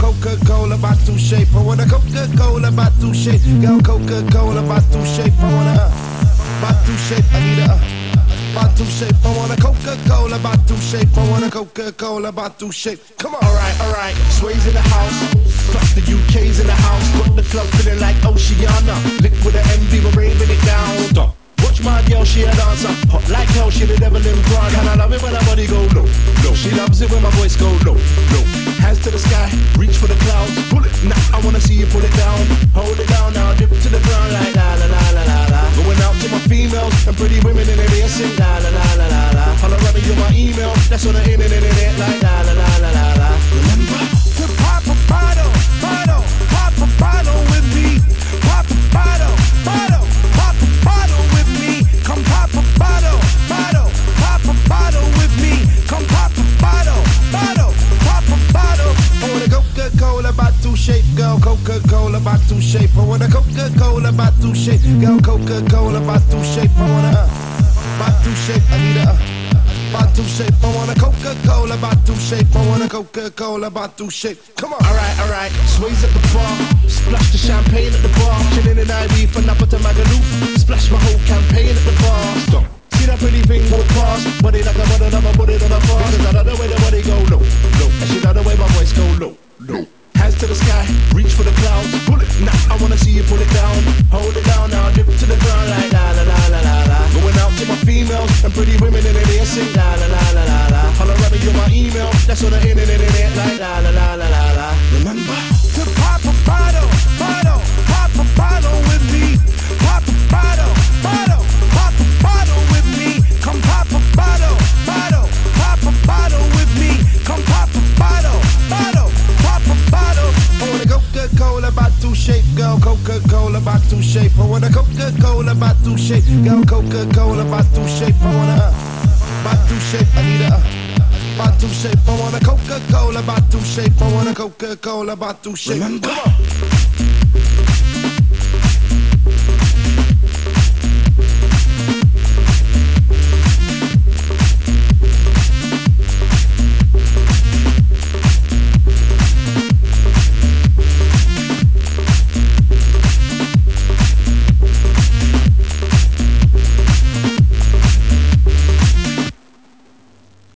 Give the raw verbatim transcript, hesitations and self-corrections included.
Coca-Cola bottle shape. I want a Coca-Cola bottle shape. Girl, Coca-Cola bottle shape. I want a uh, bottle shape. I need a uh, bottle shape. I want a Coca-Cola bottle shape. I want a Coca-Cola bottle shape. Come on. Alright, alright. Sway's in the house. Plus the U K's in the house. Got the club feeling like Oceana. Lick with the M V, we're raving it down. Stop. Watch my girl, she a dancer. Hot like hell, she the devil in Prada. And I love it when her body go low, low. She loves it when my voice go low, low. Hands to the sky, reach for the clouds. Pull it, now I wanna see you pull it down. Hold it down now, dip to the ground like la la la la la la. Going out to my females and pretty women in the air, sing la la la la la la. Holla at me, you my email, that's on the internet, like la la la la la la. Remember to pop a bottle, bottle, pop a bottle with me. Pop a bottle, bottle, pop a bottle with me. Come pop a bottle, bottle, pop a bottle with me. Come pop a bottle, bottle, pop a bottle. I want a Coca-Cola bottle shape, girl, Coca-Cola bottle shape. I want a Coca-Cola bottle shape, girl, Coca-Cola bottle shape. I want a uh, bottle shape. I need a uh, bottle shape. I want a Coca-Cola bottle shape. I want a Coca-Cola bottle shape. Come on. Alright, alright. Sway's at the bar. Splash the champagne at the bar. Chilling in Ivy for Napa to Magaluf. Splash my whole campaign at the bar. Stop. See that pretty thing walk past. Body like a body, never put it on a fast. Because I love the way the body go low, low. And she love the way my voice go low, low. Hands to the sky, reach for the clouds. Pull it, now I wanna see you pull it down. Hold it down now, dip to the ground like la la la la la la. Going out to my females and pretty women in the air, sing la la la la la la. Holla at me, you my email, that's on the internet, like la la la la la la. Remember to pop a bottle, bottle, pop a bottle with me. Pop a bottle, bottle, pop a bottle with me. Come pop a bottle, bottle, pop a bottle with me. Come pop a bottle, bottle, pop a bottle. I want a Coca-Cola bottle shape, girl, Coca-Cola bottle shape. I want a Coca-Cola bottle shape, girl, Coca-Cola bottle shape. I want a uh, bottle shape. I need a uh, bottle shape. I want a Coca-Cola bottle shape. I want a Coca-Cola bottle shape. Remember? Come on.